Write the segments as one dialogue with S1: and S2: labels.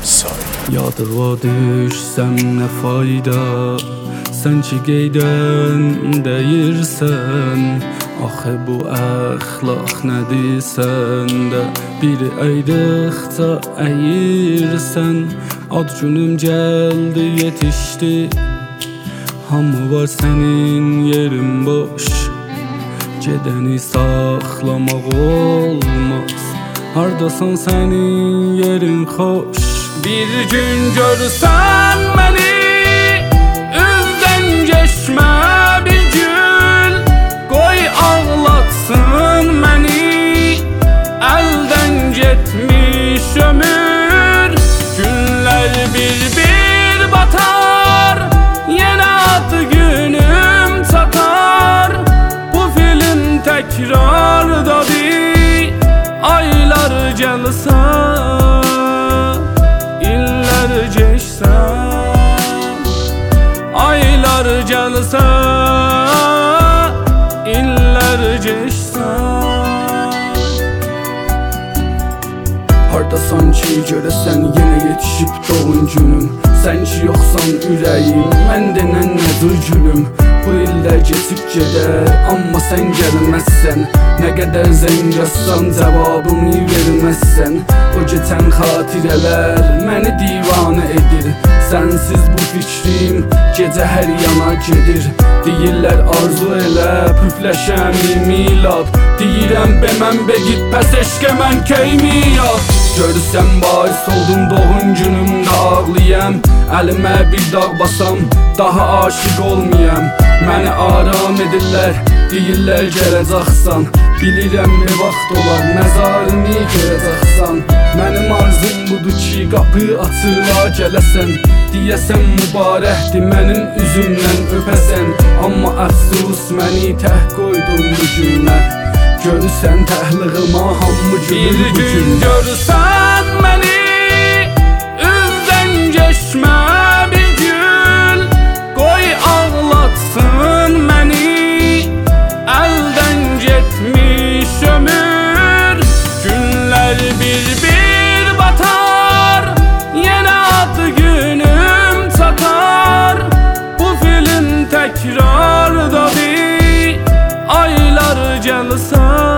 S1: Yadıma düşsəm nə fayda, sən ki qeydən deyirsən. Axı bu əxlaq nədir səndə, biri əyriqca əyirsən. Ad günüm gəldi yetişdi, hamı var sənin yerin boş. Gedəni saxlamaq olmaz, hardasan sənin yerin xoş. Bir gün görsən məni, üzdən geçmə bir gül. Qoy ağlatsın məni, əldən getmiş ömür. Günlər bir batar, yenə ad günüm çatar. Bu film təkrardadır, aylar gəlsə, aylar gəlsə, illər keçsə. Hardasan ki görəsən yenə yetişib doğum günüm. Sən ki yoxsan ürəyim, mən denən nədir gülüm. Bu illər keçib gedər, amma sən gəlməzsən. Nə qədər zəng yazsan cavabımı verməzsən. O keçən xatirələr məni divanə edir. Sənsiz bu fikrim gecə hər yana gedir. Deyirlər arzu elə, püfləşəm milad. Deyirəm be mən begit, pəs eşqə mən keymiyat. Görürsən bahis oldum doğum günümdə ağlayam. Əlimə bir dağ basam, daha aşiq olmayam. Məni aram edirlər, deyirlər gələcəksən. Bilirəm bir vaxt olar, məzarını görəcəksən. Mənim arzum budur ki qapı açıla gələsən. Deyəsən mübarəkdir mənim üzümdən öpəsən. Amma əfsus məni təh qoydum bu günə. Görürsən təhlığıma hamı gülür bu gün. Bir gün görürsən məni, üzdən geçmə bir gül. Qoy ağlatsın məni, əldən getmiş ömür. Günlər bir batar, yenə ad günüm çatar. Bu film təkrardadır, aylar gəlsə,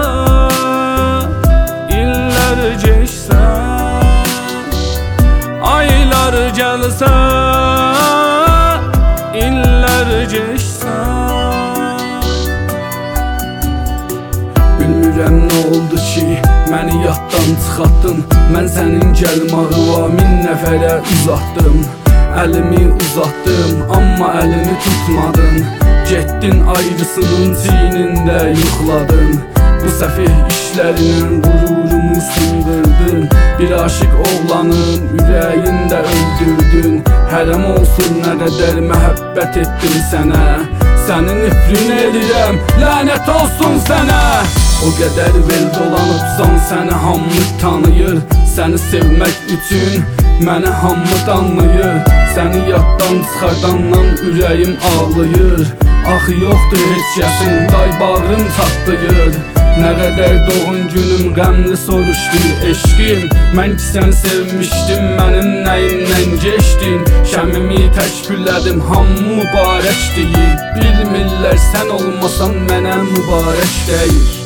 S1: illər keçsə. Aylar gəlsə, illər keçsə. Bilmirəm nə oldu ki məni yaddan çıxartdın. Mən sənin gəlmağına 1000 nəfərə uzatdım. Əlimi uzatdım, amma əlimi tutmadın. Getdin ayrısının çiynində yuxladın. Bu səfih işlərinlə qururumu sındırdın. Bir aşıq oğlanın ürəyində öldürdün. Hərəm olsun nə qədər məhəbbət etdim sənə. Səni nifrin edirəm, lənət olsun sənə. O qədər vel dolanıbsan, səni hamı tanıyır. Səni sevmək üçün məni hamı danlayır. Səni yaddan çıxardandan ürəyim ağlayır. Axı yoxdur heç kəsin, day bağrım çatlayır. Nə qədər doğum günüm qəmli soruşdu eşqim. Mən ki sən sevmişdim, mənim nəyimdən geçdin. Şəmimi təşküllədim, hamı mübarək deyir. Bilmirlər sən olmasan mənə mübarək deyir.